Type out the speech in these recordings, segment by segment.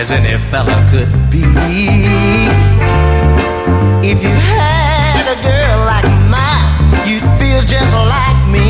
as any fella could be. If you had a girl like mine, you'd feel just like me.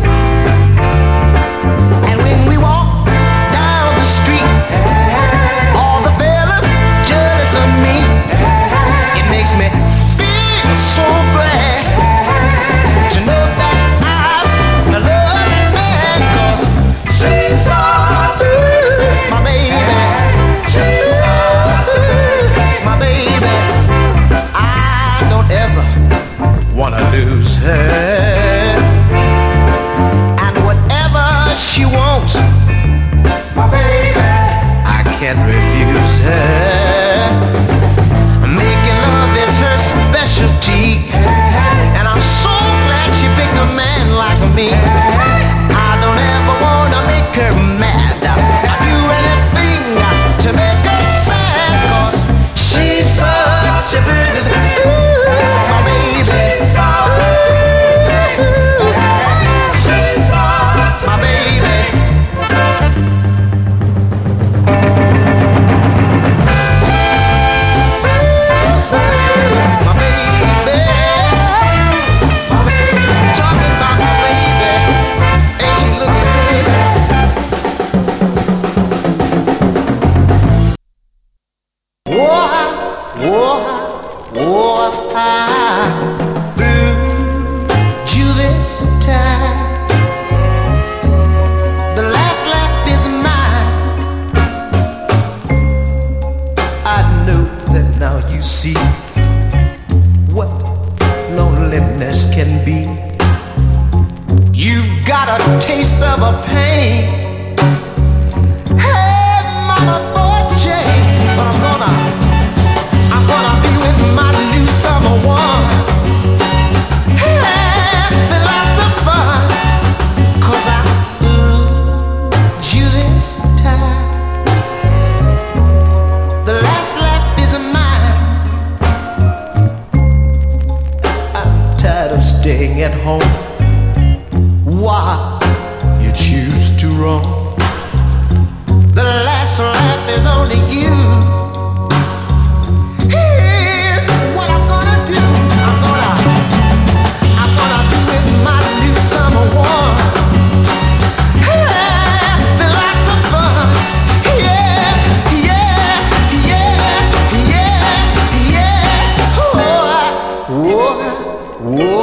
And when we walk down the street, all the fellas jealous of me. It makes me feel so glad to know that I'm a loving man, 'cause she's so good, my baby. She's so good, my baby. I don't ever wanna lose her. And whatever she wants, my baby, I can't refuse her. Making love is her specialty, and I'm so glad she picked a man like me. I don't ever wanna make her mad. I do anything to make her sad, 'cause she's such a pretty thing, my baby. She's such a she's such my baby. My baby, my baby, talking about my baby. Ain't she looking good? I fooled you this time. The last laugh is mine. I know that now you see what loneliness can be. You've got a taste of a pain. Hey, mama, for a change, but I'm gonna be with my new summer one. Having lots of fun, 'cause I fooled you this time. The last laugh is mine. I'm tired of staying at home. Why you choose to roam? The last laugh is only you. Here's what I'm gonna do. I'm gonna be with my new summer one. Having lots of fun. Yeah, yeah, yeah, yeah, yeah. Oh,